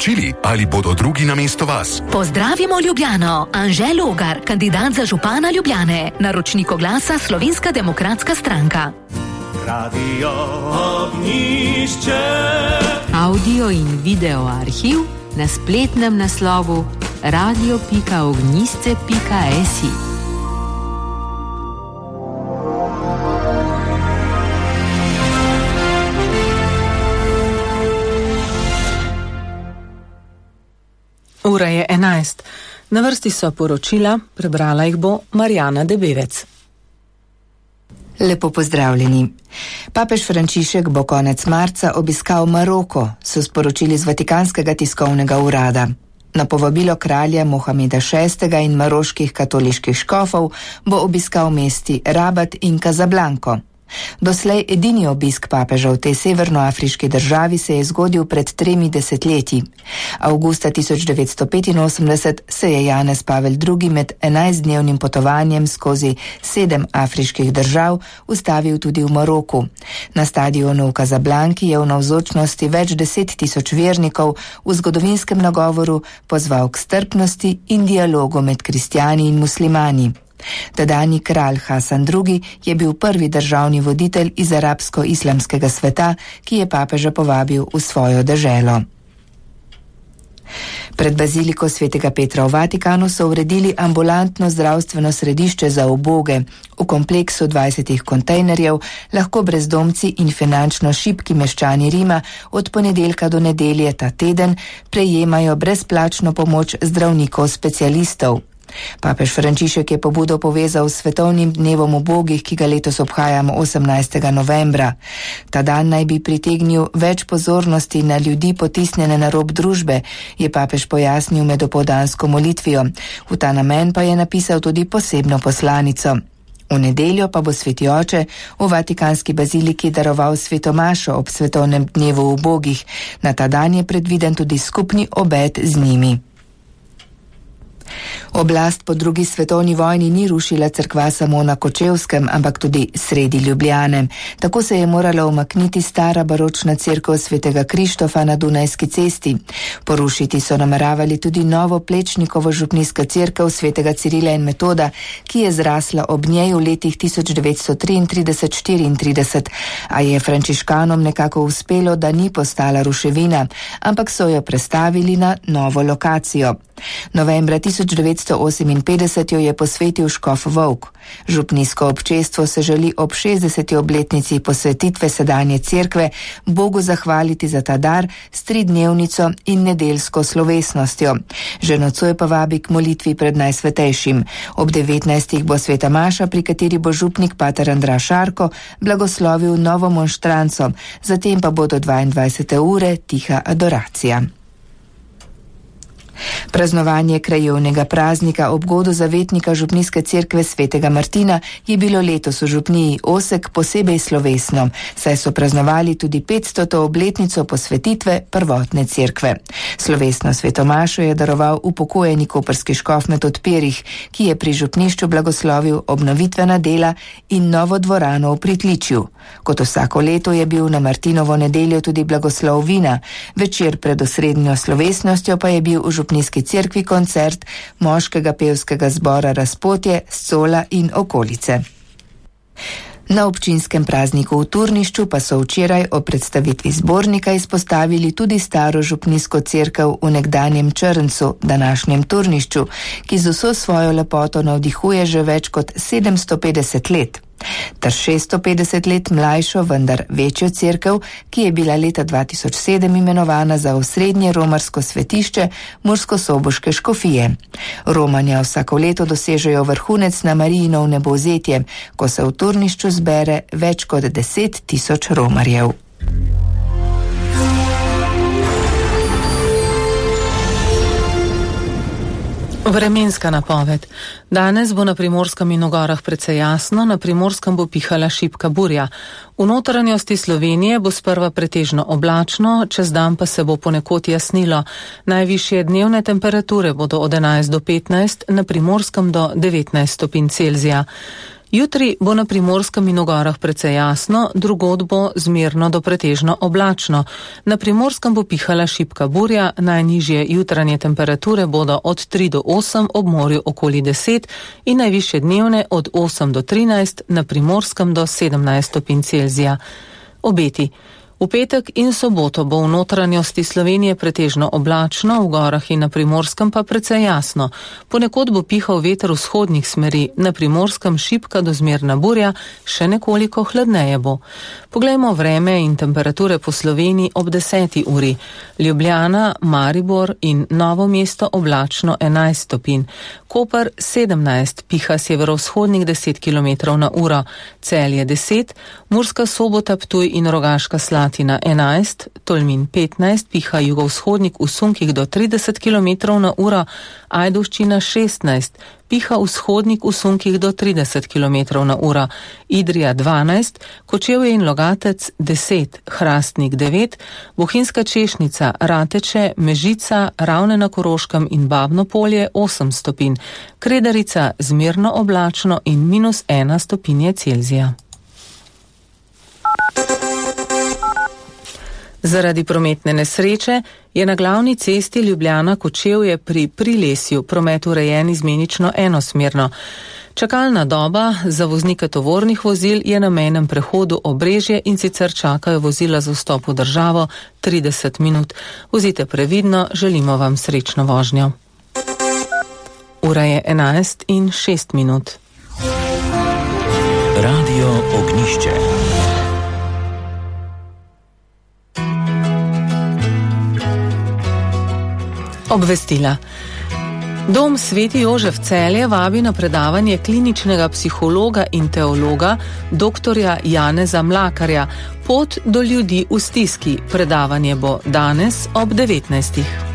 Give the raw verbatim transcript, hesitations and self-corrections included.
odločili, ali bodo drugi namesto vas. Pozdravimo Ljubljano. Anže Logar, kandidat za župana Ljubljane. Naročnik oglasa Slovenska demokratska stranka. Radio Ognjišče. Audio in video arhiv na spletnem naslovu radio pika ognjišče pika si. Ura je enajst. Na vrsti so poročila, prebrala jih bo Marjana Debevec. Lepo pozdravljeni. Papež Frančišek bo konec marca obiskal Maroko, so sporočili z Vatikanskega tiskovnega urada. Na povabilo kralja Mohameda šestega in maroških katoliških škofov bo obiskal mesti Rabat in Casablanco. Doslej edini obisk papeža v tej severnoafriški državi se je zgodil pred tremi desetletji. Avgusta tisoč devetsto petinosemdeset se je Janez Pavel drugi med enajstdnevnim potovanjem skozi sedem afriških držav ustavil tudi v Maroku. Na stadionu v Casablanki je v navzočnosti več deset tisoč vernikov v zgodovinskem nagovoru pozval k strpnosti in dialogu med kristjani in muslimani. Tedanji kralj Hasan drugi je bil prvi državni voditelj iz arabsko-islamskega sveta, ki je papeža povabil v svojo deželo. Pred baziliko svetega Petra v Vatikanu so uredili ambulantno zdravstveno središče za uboge. V kompleksu dvajsetih kontejnerjev lahko brezdomci in finančno šibki meščani Rima od ponedeljka do nedelje ta teden prejemajo brezplačno pomoč zdravnikov specialistov. Papež Frančišek je pobudo povezal s svetovnim dnevom ubogih, ki ga letos obhajamo osemnajstega novembra. Ta dan naj bi pritegnil več pozornosti na ljudi potisnjene na rob družbe, je papež pojasnil med opoldansko molitvijo. V ta namen pa je napisal tudi posebno poslanico. V nedeljo pa bo sveti oče v Vatikanski baziliki daroval svetomašo ob svetovnem dnevu ubogih. Na ta dan je predviden tudi skupni obed z njimi. Oblast po drugi svetovni vojni ni rušila cerkva samo na Kočevskem, ampak tudi sredi Ljubljane. Tako se je morala umakniti stara baročna cerkev svetega Krištofa na Dunajski cesti. Porušiti so nameravali tudi novo Plečnikovo župnijska cerkev svetega Cirila in Metoda, ki je zrasla ob njej v letih tisoč devetsto triintrideset štiriintrideset, a je frančiškanom nekako uspelo, da ni postala ruševina, ampak so jo prestavili na novo lokacijo. Novembra tisoč devetsto oseminpetdeset jo je posvetil škof Volk. Župnijsko občestvo se želi ob šestdeseti obletnici posvetitve sedanje cerkve Bogu zahvaliti za ta dar s tridnevnico in nedeljsko slovesnostjo. Že nocoj pa vabi k molitvi pred najsvetejšim. Ob devetnajstih bo sveta maša, pri kateri bo župnik pater Andraž Šarko blagoslovil novo monštranco, zatem pa bodo dvaindvajsete ure tiha adoracija. Praznovanje krajevnega praznika ob godu zavetnika župnijske cerkve svetega Martina je bilo letos v župniji Osek posebej slovesno, saj so praznovali tudi petstoto obletnico posvetitve prvotne cerkve. Slovesno svetomašo je daroval upokojeni koprski škof Metod Perih, ki je pri župnišču blagoslovil obnovitvena dela in novo dvorano v Pritličju. Kot vsako leto je bil na Martinovo nedeljo tudi blagoslov vina, večer pred osrednjo slovesnostjo pa je bil v župnijski cerkvi koncert moškega pevskega zbora Razpotje, Scola in okolice. Na občinskem prazniku v Turnišču pa so včeraj o predstavitvi zbornika izpostavili tudi staro župnijsko cerkev v nekdanjem Črncu, današnjem Turnišču, ki z vso svojo lepoto navdihuje že več kot sedemsto petdeset let. Ter šeststo petdeset let mlajšo, vendar večjo cerkev, ki je bila leta dva tisoč sedem imenovana za osrednje romarsko svetišče Murskosoboške škofije. Romanja vsako leto dosežejo vrhunec na Marijino vnebovzetje, ko se v Turnišču zbere več kot deset tisoč romarjev. Vremenska napoved. Danes bo na Primorskem in v gorah precej jasno, na Primorskem bo pihala šibka burja. V notranjosti Slovenije bo sprva pretežno oblačno, čez dan pa se bo ponekod jasnilo. Najvišje dnevne temperature bodo od enajst do petnajst, na Primorskem do devetnajst stopinj Celzija. Jutri bo na Primorskem in v gorah precej jasno, drugod bo zmerno do pretežno oblačno. Na Primorskem bo pihala šibka burja, najnižje jutranje temperature bodo od tri do osem, ob morju okoli deset in najvišje dnevne od osem do trinajst, na Primorskem do sedemnajst stopinj Celzija. Obeti. V petek in soboto bo v notranjosti Slovenije pretežno oblačno, v gorah in na Primorskem pa precej jasno. Ponekod bo pihal veter vzhodnih smeri, na Primorskem šibka do zmerna burja, še nekoliko hladneje bo. Poglejmo vreme in temperature po Sloveniji ob deseti uri. Ljubljana, Maribor in Novo mesto oblačno enajst stopinj. Koper sedemnajst, piha severovzhodnik deset kilometrov na uro. Celje deset, Murska Sobota, Ptuj in Rogaška Slatina enajst, Tolmin petnajst, piha jugovzhodnik v sunkih do trideset kilometrov na uro, Ajdovščina šestnajst, piha vzhodnik v sunkih do trideset kilometrov na uro, Idrija dvanajst, Kočevje in Logatec deset, Hrastnik devet, Bohinjska Češnica, Rateče, Mežica, Ravne na Koroškem in Babno Polje osem stopinj, Kredarica zmerno oblačno in minus ena stopinje Celzija. Zaradi prometne nesreče je na glavni cesti Ljubljana-Kočevje pri Prilesju promet urejen izmenično enosmerno. Čakalna doba za voznike tovornih vozil je na mejnem prehodu Obrežje in sicer čakajo vozila za vstop v državo trideset minut. Vozite previdno, želimo vam srečno vožnjo. Ura je enajst in šest minut. Radio Ognišče. Obvestila. Dom Sveti Jožef Celje vabi na predavanje kliničnega psihologa in teologa doktorja Janeza Mlakarja Pot do ljudi v stiski. Predavanje bo danes ob devetnajstih.